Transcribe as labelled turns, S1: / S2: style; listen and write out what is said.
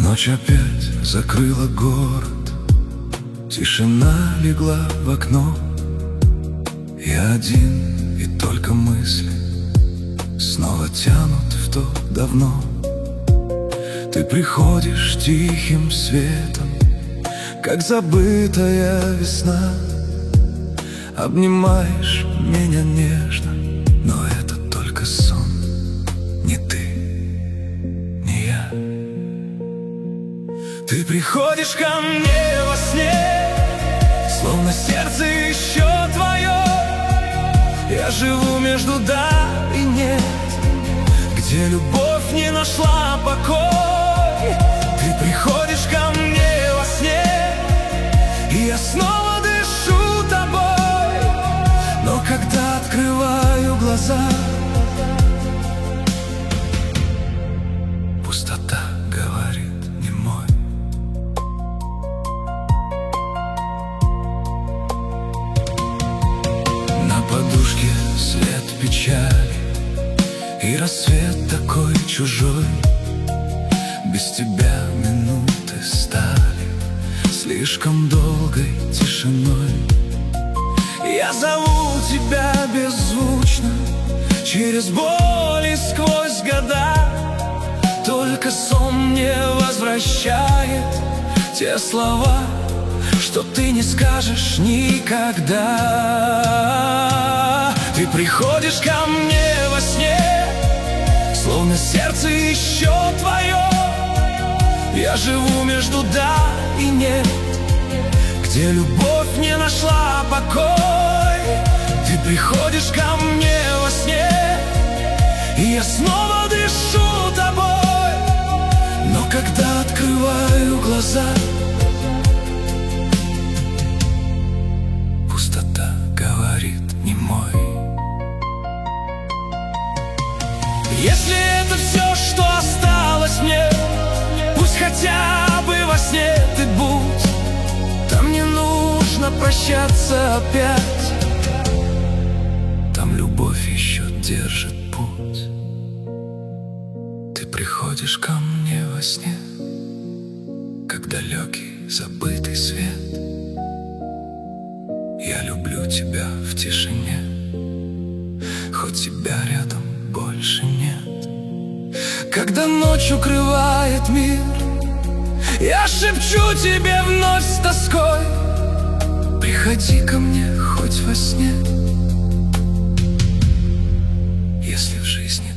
S1: Ночь опять закрыла город, тишина легла в окно. Я один, и только мысли снова тянут в то давно. Ты приходишь тихим светом, как забытая весна. Обнимаешь меня нежно, но это только сон. Не ты, не я. Ты приходишь ко мне во сне, словно сердце еще твое. Я живу между да и нет, где любовь не нашла покой. Ты приходишь ко мне во сне, и я снова дышу тобой. Но когда открываю глаза, пустота говорит немой. На подушке след печали, и рассвет такой чужой. Без тебя минуты стали слишком долгой тишиной. Я зову тебя беззвучно, через боль и сквозь года. Только сон мне возвращает те слова, что ты не скажешь никогда. Ты приходишь ко мне во сне, словно сердце еще твое. Я живу между да и нет, где любовь не нашла покой. Ты приходишь ко мне во сне, и я снова дышу тобой. Но когда открываю глаза, пустота говорит немой. Если это все, что осталось мне, пусть хотя бы во сне ты будь. Там не нужно прощаться опять, там любовь еще держит путь. Ты приходишь ко мне во сне, как далекий забытый свет. Я люблю тебя в тишине, хоть тебя рядом больше нет. Когда ночь укрывает мир, я шепчу тебе вновь с тоской: приходи ко мне хоть во сне, если в жизни